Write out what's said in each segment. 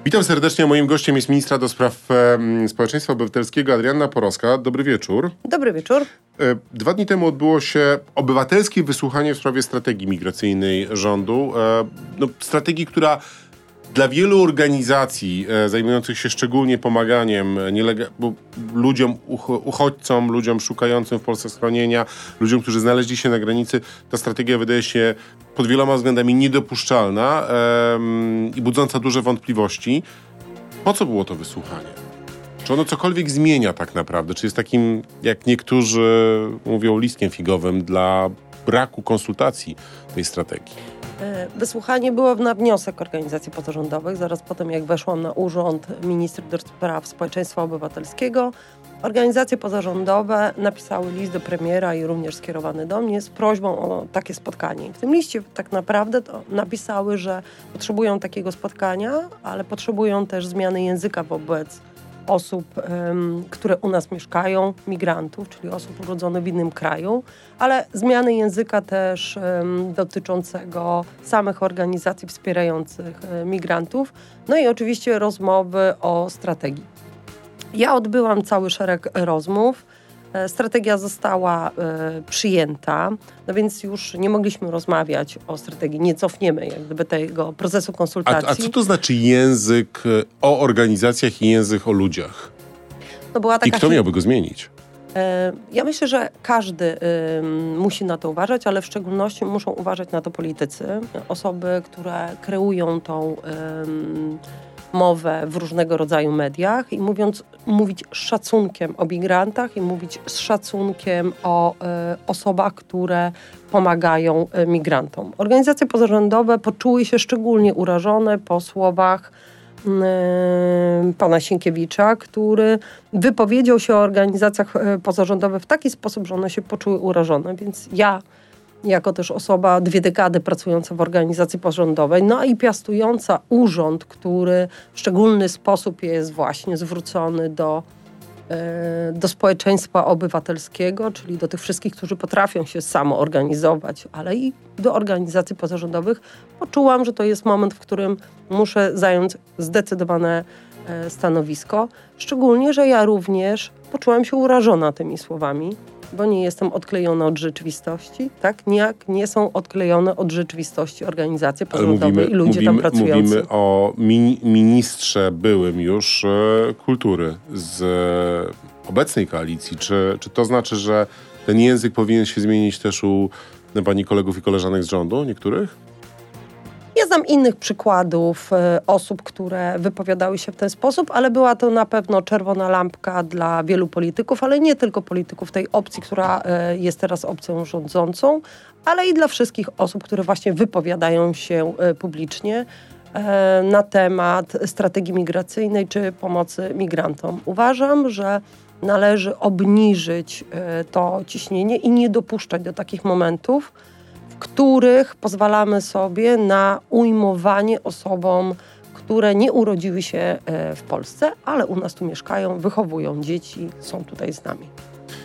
Witam serdecznie. Moim gościem jest ministra do spraw społeczeństwa obywatelskiego Adrianna Porowska. Dobry wieczór. Dobry wieczór. 2 dni temu odbyło się obywatelskie wysłuchanie w sprawie strategii migracyjnej rządu. Strategii, która dla wielu organizacji zajmujących się szczególnie pomaganiem ludziom, uchodźcom, ludziom szukającym w Polsce schronienia, ludziom, którzy znaleźli się na granicy, ta strategia wydaje się pod wieloma względami niedopuszczalna i budząca duże wątpliwości. Po co było to wysłuchanie? Czy ono cokolwiek zmienia tak naprawdę? Czy jest takim, jak niektórzy mówią, listkiem figowym dla braku konsultacji tej strategii? Wysłuchanie było na wniosek organizacji pozarządowych. Zaraz po tym, jak weszłam na urząd ministra do spraw społeczeństwa obywatelskiego, organizacje pozarządowe napisały list do premiera i również skierowany do mnie z prośbą o takie spotkanie. W tym liście tak naprawdę to napisały, że potrzebują takiego spotkania, ale potrzebują też zmiany języka wobec osób, które u nas mieszkają, migrantów, czyli osób urodzonych w innym kraju, ale zmiany języka też dotyczącego samych organizacji wspierających migrantów, no i oczywiście rozmowy o strategii. Ja odbyłam cały szereg rozmów. Strategia została przyjęta, no więc już nie mogliśmy rozmawiać o strategii, nie cofniemy jak gdyby tego procesu konsultacji. A co to znaczy język o organizacjach i język o ludziach? No była taka I kto miałby go zmienić? Ja myślę, że każdy musi na to uważać, ale w szczególności muszą uważać na to politycy, osoby, które kreują tą mowę w różnego rodzaju mediach i mówić z szacunkiem o migrantach i mówić z szacunkiem o osobach, które pomagają migrantom. Organizacje pozarządowe poczuły się szczególnie urażone po słowach pana Sienkiewicza, który wypowiedział się o organizacjach pozarządowych w taki sposób, że one się poczuły urażone. Więc ja, jako też osoba 2 dekady pracująca w organizacji pozarządowej, no i piastująca urząd, który w szczególny sposób jest właśnie zwrócony do społeczeństwa obywatelskiego, czyli do tych wszystkich, którzy potrafią się samoorganizować, ale i do organizacji pozarządowych, poczułam, że to jest moment, w którym muszę zająć zdecydowane stanowisko. Szczególnie, że ja również poczułam się urażona tymi słowami, bo nie jestem odklejona od rzeczywistości, tak? Nijak nie są odklejone od rzeczywistości organizacje pozarządowe i ludzie tam pracujący. Mówimy o ministrze byłym już kultury z obecnej koalicji. Czy to znaczy, że ten język powinien się zmienić też u pani kolegów i koleżanek z rządu, niektórych? Ja znam innych przykładów osób, które wypowiadały się w ten sposób, ale była to na pewno czerwona lampka dla wielu polityków, ale nie tylko polityków tej opcji, która jest teraz opcją rządzącą, ale i dla wszystkich osób, które właśnie wypowiadają się publicznie na temat strategii migracyjnej czy pomocy migrantom. Uważam, że należy obniżyć to ciśnienie i nie dopuszczać do takich momentów, w których pozwalamy sobie na ujmowanie osobom, które nie urodziły się w Polsce, ale u nas tu mieszkają, wychowują dzieci, są tutaj z nami.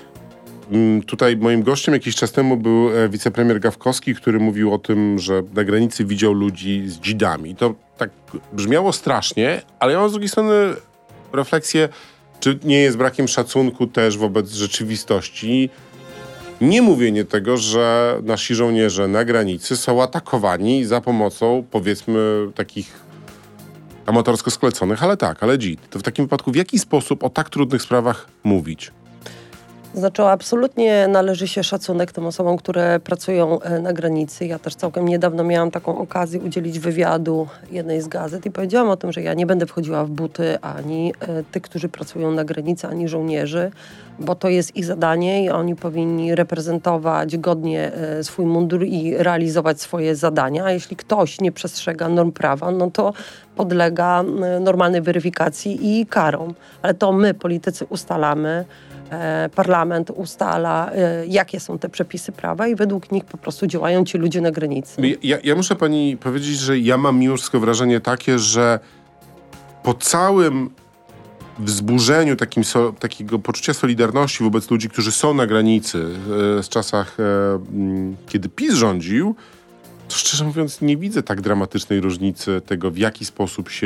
Tutaj moim gościem jakiś czas temu był wicepremier Gawkowski, który mówił o tym, że na granicy widział ludzi z dzidami. To tak brzmiało strasznie, ale ja mam z drugiej strony refleksję, czy nie jest brakiem szacunku też wobec rzeczywistości niemówienie tego, że nasi żołnierze na granicy są atakowani za pomocą, powiedzmy, takich amatorsko skleconych, ale dzid. To w takim wypadku w jaki sposób o tak trudnych sprawach mówić? Znaczy, absolutnie należy się szacunek tym osobom, które pracują na granicy. Ja też całkiem niedawno miałam taką okazję udzielić wywiadu jednej z gazet i powiedziałam o tym, że ja nie będę wchodziła w buty ani tych, którzy pracują na granicy, ani żołnierzy, bo to jest ich zadanie i oni powinni reprezentować godnie swój mundur i realizować swoje zadania. A jeśli ktoś nie przestrzega norm prawa, no to podlega normalnej weryfikacji i karom. Ale to my, politycy, ustalamy, parlament ustala, jakie są te przepisy prawa i według nich po prostu działają ci ludzie na granicy. Ja muszę pani powiedzieć, że ja mam mimo wszystko wrażenie takie, że po całym wzburzeniu takiego poczucia solidarności wobec ludzi, którzy są na granicy z czasach, kiedy PiS rządził, to szczerze mówiąc nie widzę tak dramatycznej różnicy tego, w jaki sposób się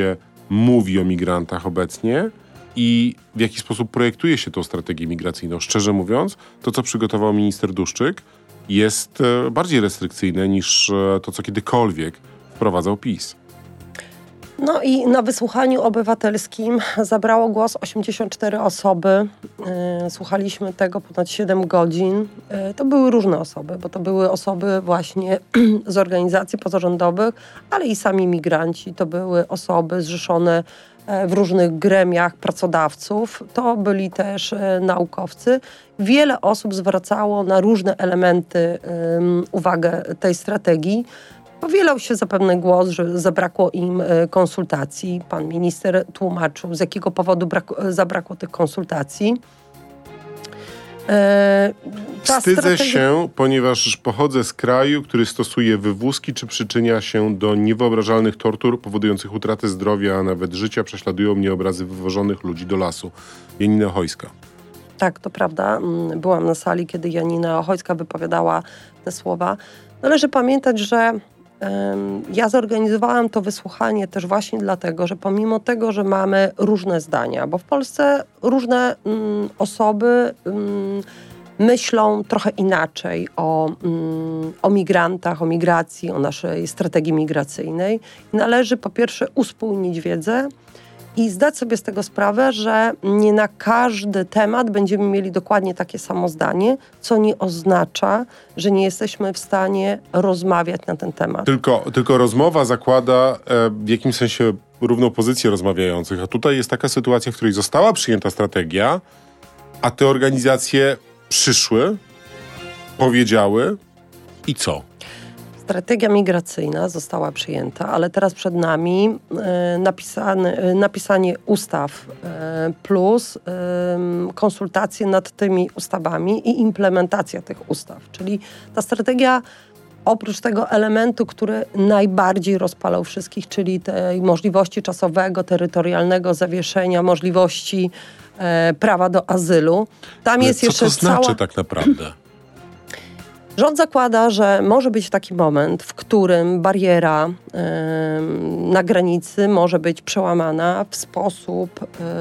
mówi o migrantach obecnie i w jaki sposób projektuje się tą strategię migracyjną. Szczerze mówiąc, to co przygotował minister Duszczyk jest bardziej restrykcyjne niż to, co kiedykolwiek wprowadzał PiS. No i na wysłuchaniu obywatelskim zabrało głos 84 osoby. Słuchaliśmy tego ponad 7 godzin. To były różne osoby, bo to były osoby właśnie z organizacji pozarządowych, ale i sami migranci. To były osoby zrzeszone w różnych gremiach pracodawców. To byli też naukowcy. Wiele osób zwracało na różne elementy uwagę tej strategii. Powielał się zapewne głos, że zabrakło im konsultacji. Pan minister tłumaczył, z jakiego powodu zabrakło tych konsultacji. Wstydzę się, ponieważ pochodzę z kraju, który stosuje wywózki czy przyczynia się do niewyobrażalnych tortur powodujących utratę zdrowia, a nawet życia. Prześladują mnie obrazy wywożonych ludzi do lasu. Janina Ochojska. Tak, to prawda. Byłam na sali, kiedy Janina Ochojska wypowiadała te słowa. Należy pamiętać, że ja zorganizowałam to wysłuchanie też właśnie dlatego, że pomimo tego, że mamy różne zdania, bo w Polsce różne osoby myślą trochę inaczej o migrantach, o migracji, o naszej strategii migracyjnej. Należy po pierwsze uspójnić wiedzę i zdać sobie z tego sprawę, że nie na każdy temat będziemy mieli dokładnie takie samo zdanie, co nie oznacza, że nie jesteśmy w stanie rozmawiać na ten temat. Tylko rozmowa zakłada w jakimś sensie równą pozycję rozmawiających, a tutaj jest taka sytuacja, w której została przyjęta strategia, a te organizacje przyszły, powiedziały i co? Strategia migracyjna została przyjęta, ale teraz przed nami napisanie ustaw plus konsultacje nad tymi ustawami i implementacja tych ustaw. Czyli ta strategia oprócz tego elementu, który najbardziej rozpalał wszystkich, czyli tej możliwości czasowego, terytorialnego zawieszenia, możliwości prawa do azylu. Tam ale jest co jeszcze to znaczy tak naprawdę? Rząd zakłada, że może być taki moment, w którym bariera na granicy może być przełamana w sposób...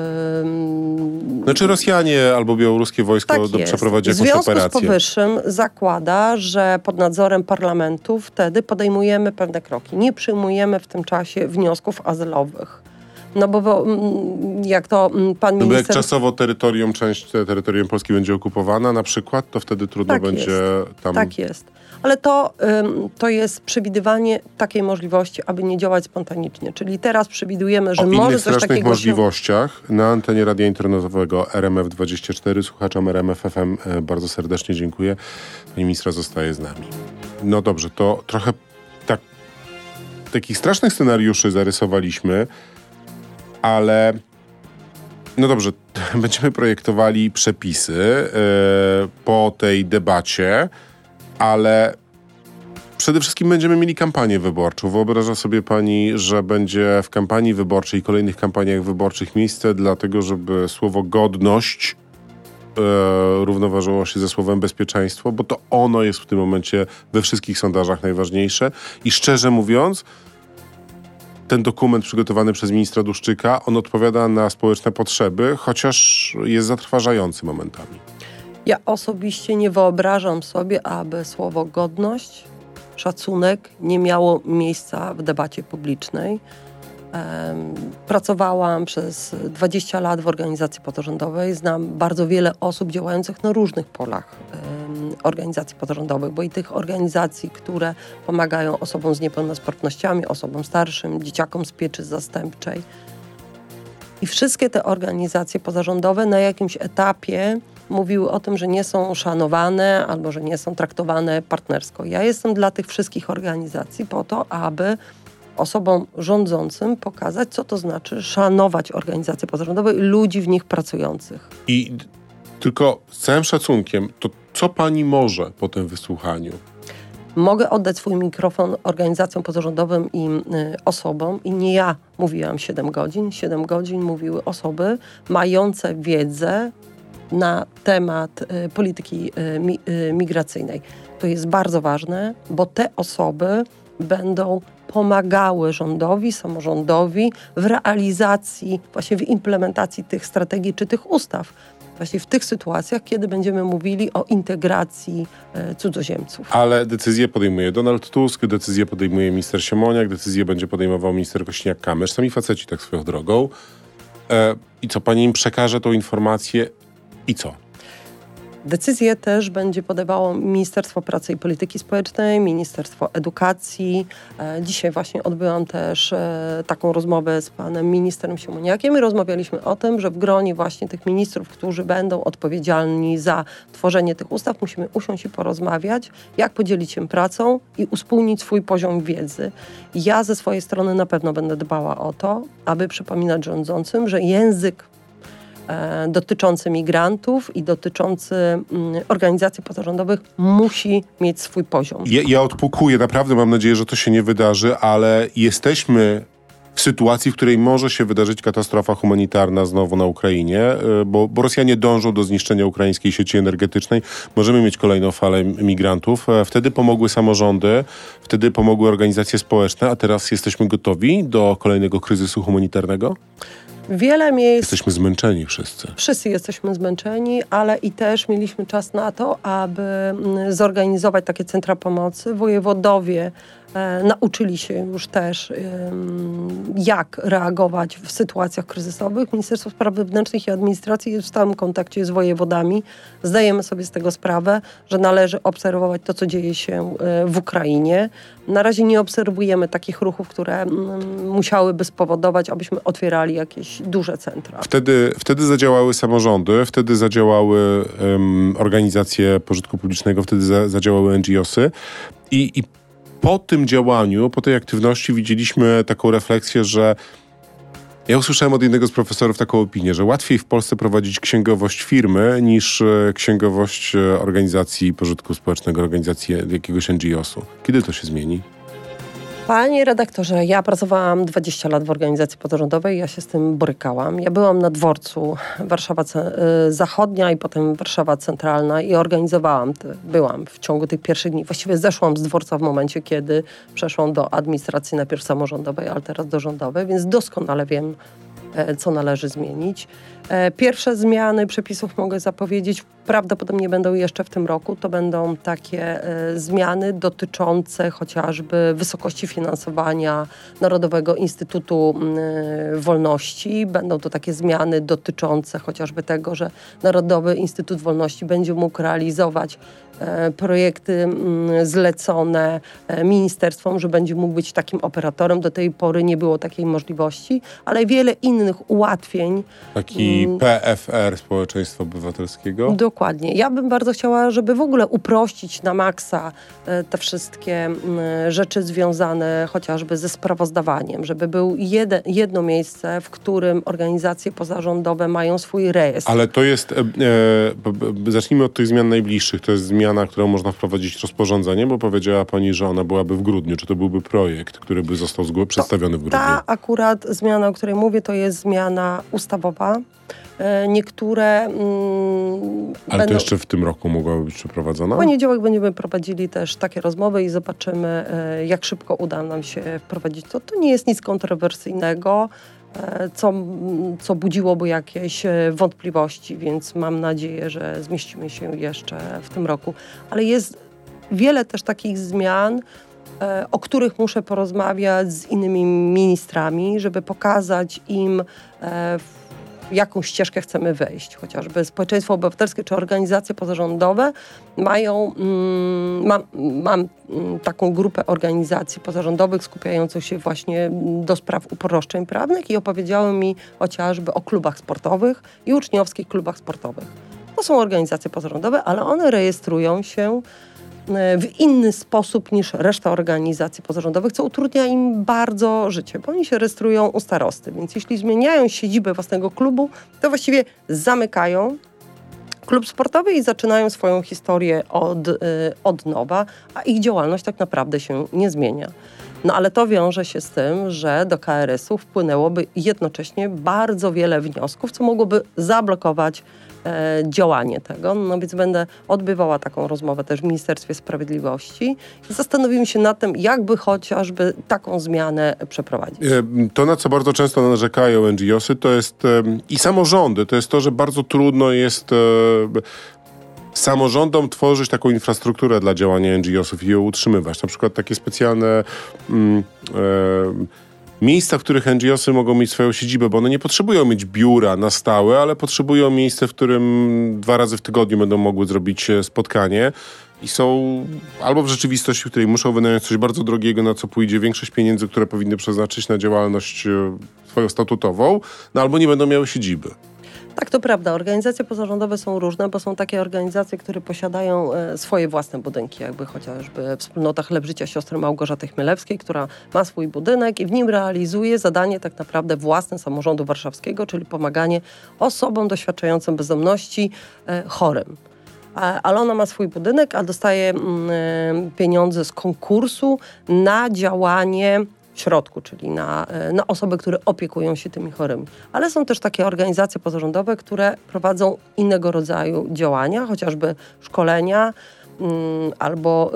Znaczy Rosjanie albo białoruskie wojsko przeprowadzi jakąś operację. W związku z powyższym zakłada, że pod nadzorem parlamentu wtedy podejmujemy pewne kroki. Nie przyjmujemy w tym czasie wniosków azylowych. No bo jak to pan minister... No bo jak czasowo część terytorium Polski będzie okupowana na przykład, to wtedy trudno będzie tam... Tak jest. Ale to jest przewidywanie takiej możliwości, aby nie działać spontanicznie. Czyli teraz przewidujemy, że może coś takiego... O innych strasznych możliwościach na antenie radia internetowego RMF24, słuchaczom RMF FM bardzo serdecznie dziękuję. Pani ministra zostaje z nami. No dobrze, to trochę takich strasznych scenariuszy zarysowaliśmy, ale no dobrze, będziemy projektowali przepisy po tej debacie, ale przede wszystkim będziemy mieli kampanię wyborczą. Wyobraża sobie pani, że będzie w kampanii wyborczej i kolejnych kampaniach wyborczych miejsce dlatego, żeby słowo godność równoważyło się ze słowem bezpieczeństwo, bo to ono jest w tym momencie we wszystkich sondażach najważniejsze i szczerze mówiąc, ten dokument przygotowany przez ministra Duszczyka, on odpowiada na społeczne potrzeby, chociaż jest zatrważający momentami. Ja osobiście nie wyobrażam sobie, aby słowo godność, szacunek nie miało miejsca w debacie publicznej. Pracowałam przez 20 lat w organizacji pozarządowej. Znam bardzo wiele osób działających na różnych polach organizacji pozarządowych, bo i tych organizacji, które pomagają osobom z niepełnosprawnościami, osobom starszym, dzieciakom z pieczy zastępczej. I wszystkie te organizacje pozarządowe na jakimś etapie mówiły o tym, że nie są szanowane albo że nie są traktowane partnersko. Ja jestem dla tych wszystkich organizacji po to, aby osobom rządzącym pokazać, co to znaczy szanować organizacje pozarządowe i ludzi w nich pracujących. I tylko z całym szacunkiem, to co pani może po tym wysłuchaniu? Mogę oddać swój mikrofon organizacjom pozarządowym i osobom i nie ja mówiłam 7 godzin. 7 godzin mówiły osoby mające wiedzę na temat polityki migracyjnej. To jest bardzo ważne, bo te osoby będą pomagały rządowi, samorządowi w realizacji, właśnie w implementacji tych strategii czy tych ustaw. Właśnie w tych sytuacjach, kiedy będziemy mówili o integracji cudzoziemców. Ale decyzję podejmuje Donald Tusk, decyzję podejmuje minister Siemoniak, decyzję będzie podejmował minister Kosiniak-Kamysz. Sami faceci tak swoją drogą. I co, pani im przekaże tą informację i co? Decyzję też będzie podejmowało Ministerstwo Pracy i Polityki Społecznej, Ministerstwo Edukacji. Dzisiaj właśnie odbyłam też taką rozmowę z panem ministrem Siemoniakiem i rozmawialiśmy o tym, że w gronie właśnie tych ministrów, którzy będą odpowiedzialni za tworzenie tych ustaw, musimy usiąść i porozmawiać, jak podzielić się pracą i uspójnić swój poziom wiedzy. Ja ze swojej strony na pewno będę dbała o to, aby przypominać rządzącym, że język dotyczący migrantów i dotyczący organizacji pozarządowych musi mieć swój poziom. Ja odpukuję, naprawdę mam nadzieję, że to się nie wydarzy, ale jesteśmy w sytuacji, w której może się wydarzyć katastrofa humanitarna znowu na Ukrainie, bo Rosjanie dążą do zniszczenia ukraińskiej sieci energetycznej. Możemy mieć kolejną falę migrantów. Wtedy pomogły samorządy, wtedy pomogły organizacje społeczne, a teraz jesteśmy gotowi do kolejnego kryzysu humanitarnego? Wiele miejsc... Jesteśmy zmęczeni wszyscy. Wszyscy jesteśmy zmęczeni, ale i też mieliśmy czas na to, aby zorganizować takie centra pomocy. Wojewodowie nauczyli się już też, jak reagować w sytuacjach kryzysowych. Ministerstwo Spraw Wewnętrznych i Administracji jest w stałym kontakcie z wojewodami. Zdajemy sobie z tego sprawę, że należy obserwować to, co dzieje się w Ukrainie. Na razie nie obserwujemy takich ruchów, które musiałyby spowodować, abyśmy otwierali jakieś duże centra. Wtedy zadziałały samorządy, wtedy zadziałały organizacje pożytku publicznego, wtedy zadziałały NGO-sy i po tym działaniu, po tej aktywności widzieliśmy taką refleksję, że ja usłyszałem od jednego z profesorów taką opinię, że łatwiej w Polsce prowadzić księgowość firmy niż księgowość organizacji pożytku społecznego, organizacji jakiegoś NGO-su. Kiedy to się zmieni? Panie redaktorze, ja pracowałam 20 lat w organizacji pozarządowej, ja się z tym borykałam. Ja byłam na dworcu Warszawa Zachodnia i potem Warszawa Centralna i organizowałam, byłam w ciągu tych pierwszych dni. Właściwie zeszłam z dworca w momencie, kiedy przeszłam do administracji najpierw samorządowej, ale teraz do rządowej, więc doskonale wiem, co należy zmienić. Pierwsze zmiany przepisów mogę zapowiedzieć, prawdopodobnie będą jeszcze w tym roku. To będą takie zmiany dotyczące chociażby wysokości finansowania Narodowego Instytutu Wolności. Będą to takie zmiany dotyczące chociażby tego, że Narodowy Instytut Wolności będzie mógł realizować projekty zlecone ministerstwom, że będzie mógł być takim operatorem. Do tej pory nie było takiej możliwości, ale wiele innych ułatwień. Taki PFR Społeczeństwa Obywatelskiego? Dokładnie. Ja bym bardzo chciała, żeby w ogóle uprościć na maksa te wszystkie rzeczy związane chociażby ze sprawozdawaniem, żeby był jedno miejsce, w którym organizacje pozarządowe mają swój rejestr. Ale to jest, zacznijmy od tych zmian najbliższych. To jest zmiana, którą można wprowadzić rozporządzeniem, bo powiedziała pani, że ona byłaby w grudniu. Czy to byłby projekt, który by został przedstawiony w grudniu? Ta akurat zmiana, o której mówię, to jest zmiana ustawowa. Niektóre... Ale to jeszcze w tym roku mogłaby być przeprowadzona? W poniedziałek będziemy prowadzili też takie rozmowy i zobaczymy, jak szybko uda nam się wprowadzić to. To nie jest nic kontrowersyjnego, co budziłoby jakieś wątpliwości, więc mam nadzieję, że zmieścimy się jeszcze w tym roku. Ale jest wiele też takich zmian, o których muszę porozmawiać z innymi ministrami, żeby pokazać im, jaką ścieżkę chcemy wejść. Chociażby społeczeństwo obywatelskie czy organizacje pozarządowe mam taką grupę organizacji pozarządowych skupiających się właśnie do spraw uproszczeń prawnych i opowiedziały mi chociażby o klubach sportowych i uczniowskich klubach sportowych. To są organizacje pozarządowe, ale one rejestrują się w inny sposób niż reszta organizacji pozarządowych, co utrudnia im bardzo życie, bo oni się rejestrują u starosty. Więc jeśli zmieniają siedzibę własnego klubu, to właściwie zamykają klub sportowy i zaczynają swoją historię od nowa, a ich działalność tak naprawdę się nie zmienia. No ale to wiąże się z tym, że do KRS-u wpłynęłoby jednocześnie bardzo wiele wniosków, co mogłoby zablokować działanie tego. No więc będę odbywała taką rozmowę też w Ministerstwie Sprawiedliwości i zastanowimy się nad tym, jakby chociażby taką zmianę przeprowadzić. To, na co bardzo często narzekają NGO-sy, to jest i samorządy, to jest to, że bardzo trudno jest samorządom tworzyć taką infrastrukturę dla działania NGO-sów i ją utrzymywać. Na przykład takie specjalne miejsca, w których NGO-sy mogą mieć swoją siedzibę, bo one nie potrzebują mieć biura na stałe, ale potrzebują miejsce, w którym 2 razy w tygodniu będą mogły zrobić spotkanie i są albo w rzeczywistości, w której muszą wynająć coś bardzo drogiego, na co pójdzie większość pieniędzy, które powinny przeznaczyć na działalność swoją statutową, no albo nie będą miały siedziby. Tak, to prawda. Organizacje pozarządowe są różne, bo są takie organizacje, które posiadają swoje własne budynki, jakby chociażby Wspólnota Chleb Życia Siostry Małgorzaty Chmielewskiej, która ma swój budynek i w nim realizuje zadanie tak naprawdę własne samorządu warszawskiego, czyli pomaganie osobom doświadczającym bezdomności, chorym. Ale ona ma swój budynek, a dostaje pieniądze z konkursu na działanie w środku, czyli na osoby, które opiekują się tymi chorymi. Ale są też takie organizacje pozarządowe, które prowadzą innego rodzaju działania, chociażby szkolenia albo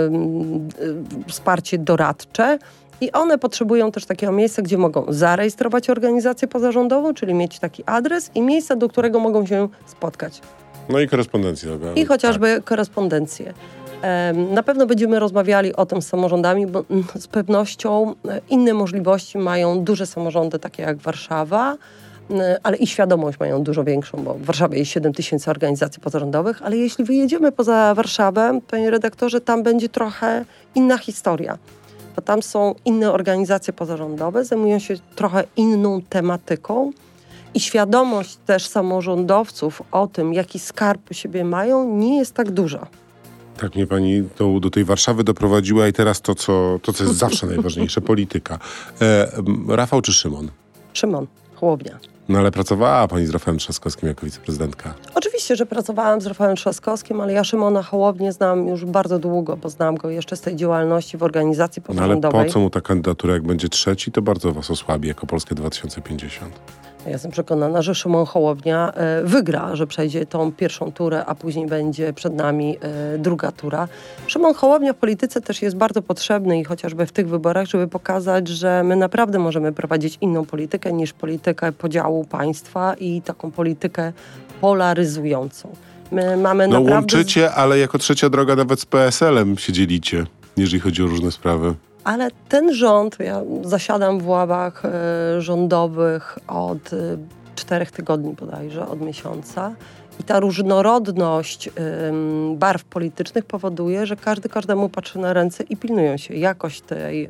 wsparcie doradcze. I one potrzebują też takiego miejsca, gdzie mogą zarejestrować organizację pozarządową, czyli mieć taki adres i miejsce, do którego mogą się spotkać. No i korespondencję. I chociażby korespondencję. Na pewno będziemy rozmawiali o tym z samorządami, bo z pewnością inne możliwości mają duże samorządy, takie jak Warszawa, ale i świadomość mają dużo większą, bo w Warszawie jest 7 000 organizacji pozarządowych, ale jeśli wyjedziemy poza Warszawę, panie redaktorze, tam będzie trochę inna historia. Bo tam są inne organizacje pozarządowe, zajmują się trochę inną tematyką i świadomość też samorządowców o tym, jaki skarb u siebie mają, nie jest tak duża. Tak mnie pani do tej Warszawy doprowadziła i teraz to, co jest zawsze najważniejsze, polityka. Rafał czy Szymon? Szymon Hołownia. No ale pracowała pani z Rafałem Trzaskowskim jako wiceprezydentka. Oczywiście, że pracowałam z Rafałem Trzaskowskim, ale ja Szymona Hołownię znam już bardzo długo, bo znam go jeszcze z tej działalności w organizacji pozarządowej. No ale po co mu ta kandydatura, jak będzie trzeci, to bardzo was osłabi jako Polskę 2050. Ja jestem przekonana, że Szymon Hołownia wygra, że przejdzie tą pierwszą turę, a później będzie przed nami druga tura. Szymon Hołownia w polityce też jest bardzo potrzebny i chociażby w tych wyborach, żeby pokazać, że my naprawdę możemy prowadzić inną politykę niż politykę podziału państwa i taką politykę polaryzującą. My mamy naprawdę... łączycie, ale jako trzecia droga nawet z PSL-em się dzielicie, jeżeli chodzi o różne sprawy. Ale ten rząd, ja zasiadam w ławach rządowych od 4 tygodni bodajże, od miesiąca i ta różnorodność barw politycznych powoduje, że każdy każdemu patrzy na ręce i pilnują się. Jakość tej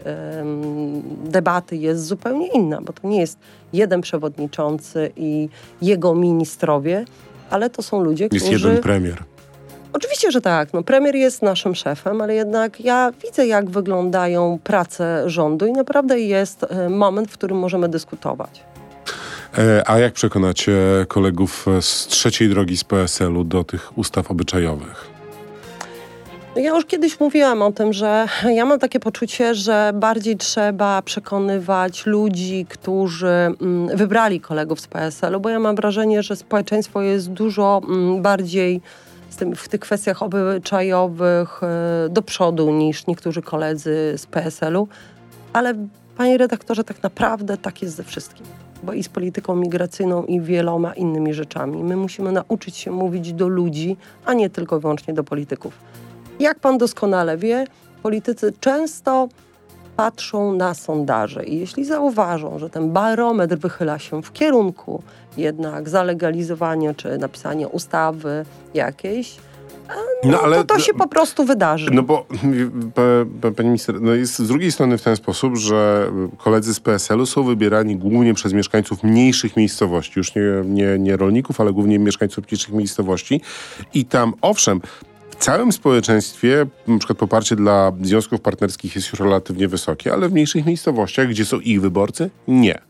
debaty jest zupełnie inna, bo to nie jest jeden przewodniczący i jego ministrowie, ale to są ludzie, którzy... Jest jeden premier. Oczywiście, że tak. No, premier jest naszym szefem, ale jednak ja widzę, jak wyglądają prace rządu i naprawdę jest moment, w którym możemy dyskutować. A jak przekonacie kolegów z trzeciej drogi z PSL-u do tych ustaw obyczajowych? Ja już kiedyś mówiłam o tym, że ja mam takie poczucie, że bardziej trzeba przekonywać ludzi, którzy wybrali kolegów z PSL-u, bo ja mam wrażenie, że społeczeństwo jest dużo bardziej w tych kwestiach obyczajowych do przodu niż niektórzy koledzy z PSL-u. Ale panie redaktorze, tak naprawdę tak jest ze wszystkim. Bo i z polityką migracyjną i wieloma innymi rzeczami. My musimy nauczyć się mówić do ludzi, a nie tylko i wyłącznie do polityków. Jak pan doskonale wie, politycy często patrzą na sondaże i jeśli zauważą, że ten barometr wychyla się w kierunku jednak zalegalizowania czy napisania ustawy jakiejś, to się po prostu wydarzy. No bo, pani minister, jest z drugiej strony w ten sposób, że koledzy z PSL-u są wybierani głównie przez mieszkańców mniejszych miejscowości, już nie rolników, ale głównie mieszkańców mniejszych miejscowości i tam, owszem, w całym społeczeństwie na przykład poparcie dla związków partnerskich jest już relatywnie wysokie, ale w mniejszych miejscowościach, gdzie są ich wyborcy, nie.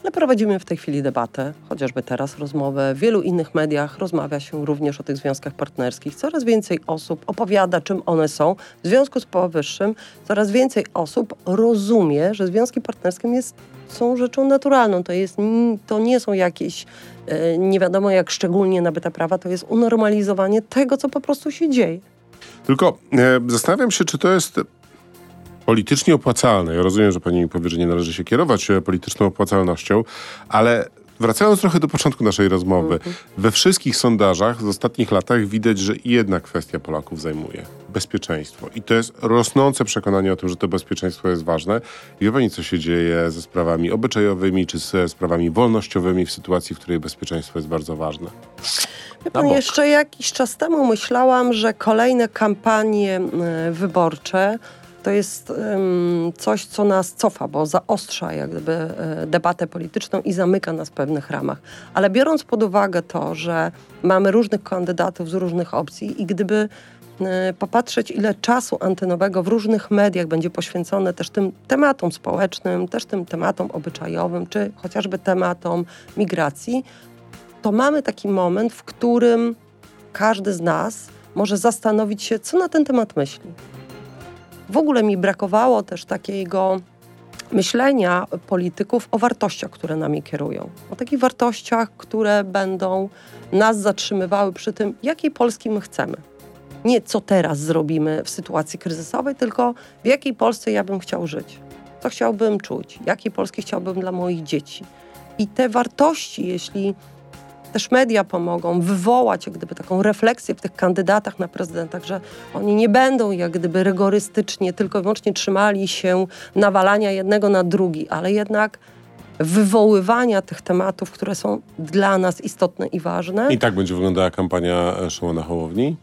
Ale prowadzimy w tej chwili debatę, chociażby teraz rozmowę. W wielu innych mediach rozmawia się również o tych związkach partnerskich. Coraz więcej osób opowiada, czym one są. W związku z powyższym coraz więcej osób rozumie, że związki partnerskie są rzeczą naturalną. To nie są jakieś nie wiadomo jak szczególnie nabyte prawa. To jest unormalizowanie tego, co po prostu się dzieje. Tylko zastanawiam się, czy to jest politycznie opłacalne. Ja rozumiem, że pani mi powie, że nie należy się kierować polityczną opłacalnością, ale wracając trochę do początku naszej rozmowy, we wszystkich sondażach w ostatnich latach widać, że jedna kwestia Polaków zajmuje. Bezpieczeństwo. I to jest rosnące przekonanie o tym, że to bezpieczeństwo jest ważne. I wie pani, co się dzieje ze sprawami obyczajowymi czy ze sprawami wolnościowymi w sytuacji, w której bezpieczeństwo jest bardzo ważne? Wie pan, jeszcze jakiś czas temu myślałam, że kolejne kampanie wyborcze to jest coś, co nas cofa, bo zaostrza jak gdyby debatę polityczną i zamyka nas w pewnych ramach. Ale biorąc pod uwagę to, że mamy różnych kandydatów z różnych opcji i gdyby popatrzeć, ile czasu antenowego w różnych mediach będzie poświęcone też tym tematom społecznym, też tym tematom obyczajowym, czy chociażby tematom migracji, to mamy taki moment, w którym każdy z nas może zastanowić się, co na ten temat myśli. W ogóle mi brakowało też takiego myślenia polityków o wartościach, które nami kierują. O takich wartościach, które będą nas zatrzymywały przy tym, jakiej Polski my chcemy. Nie co teraz zrobimy w sytuacji kryzysowej, tylko w jakiej Polsce ja bym chciał żyć. Co chciałbym czuć, jakiej Polski chciałbym dla moich dzieci. I te wartości, jeśli też media pomogą wywołać jak gdyby taką refleksję w tych kandydatach na prezydentach, że oni nie będą jak gdyby rygorystycznie tylko i wyłącznie trzymali się nawalania jednego na drugi, ale jednak wywoływania tych tematów, które są dla nas istotne i ważne. I tak będzie wyglądała kampania Szymona Hołowni?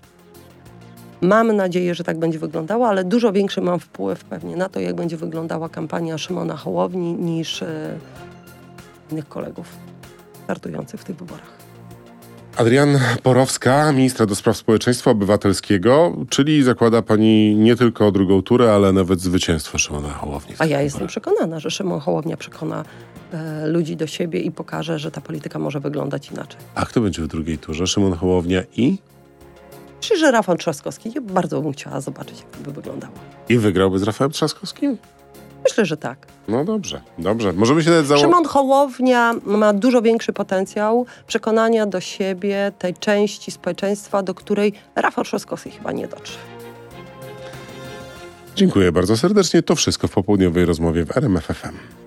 Mam nadzieję, że tak będzie wyglądała, ale dużo większy mam wpływ pewnie na to, jak będzie wyglądała kampania Szymona Hołowni niż innych kolegów startujących w tych wyborach. Adrianna Borowska, ministra do spraw społeczeństwa obywatelskiego, czyli zakłada pani nie tylko drugą turę, ale nawet zwycięstwo Szymona Hołowni. A ja jestem przekonana, że Szymon Hołownia przekona ludzi do siebie i pokaże, że ta polityka może wyglądać inaczej. A kto będzie w drugiej turze? Szymon Hołownia i? Czy że Rafał Trzaskowski? Ja bardzo bym chciała zobaczyć, jak to by wyglądało. I wygrałby z Rafałem Trzaskowskim? Myślę, że tak. No dobrze, dobrze. Możemy się nawet Szymon Hołownia ma dużo większy potencjał przekonania do siebie tej części społeczeństwa, do której Rafał Trzaskowski chyba nie dotrze. Dziękuję bardzo serdecznie. To wszystko w popołudniowej rozmowie w RMF FM.